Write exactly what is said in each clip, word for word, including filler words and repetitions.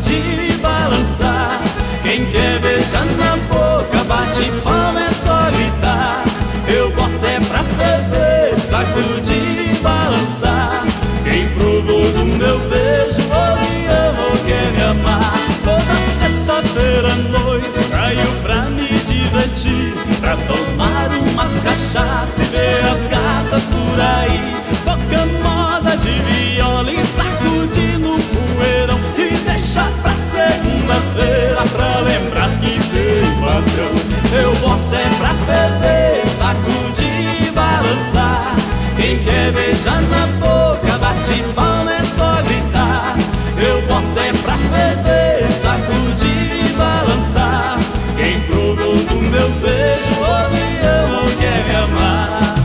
sacudir e balançar. Quem quer beijar na boca, bate palma, é só gritar. Eu boto é pra ferver, sacudir e balançar. Quem provou do meu beijo, ou me ama ou quer me amar. Toda sexta-feira à noite saio pra me divertir, pra tomar umas cachaça e ver as gatas por aí. Toca moda de viola e sacudir no poeirão, e deixa pra segunda-feira pra lembrar que tem patrão. Eu boto é pra ferver, sacudir e balançar. Quem quer beijar na boca, bate palma, é só gritar. Eu boto é pra ferver, sacudir e balançar. Quem provou do meu beijo, ou me ama ou quer me amar.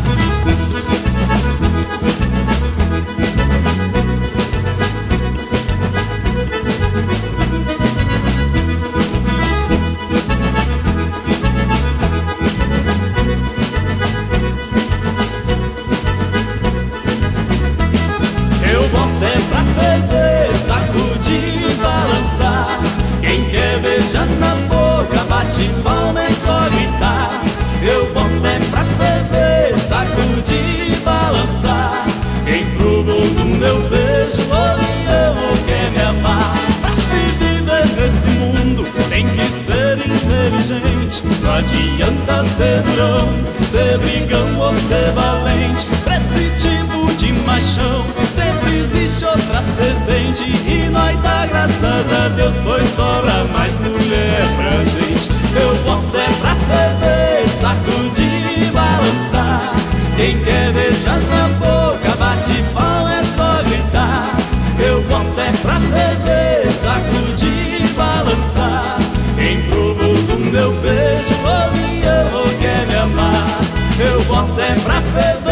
Eu boto é pra ferver, sacudir e balançar. Quem quer beijar na boca, bate palma, é só gritar. Eu boto é pra ferver, sacudir e balançar. Quem provou do meu beijo, ou me ama ou quer me amar. Pra se viver nesse mundo tem que ser inteligente. Não adianta ser durão, ser brigão ou ser valente. Pra esse tipo de machão sempre existe outra serpente, e nós dá graças a Deus, pois sobra mais mulher pra gente. Eu boto é pra ferver, sacudir e balançar. Quem quer beijar na boca, bate palma, é só gritar. Eu boto é pra ferver, sacudir e balançar. Quem provou do meu beijo, ou me ama ou quer me amar. Eu boto é pra ferver,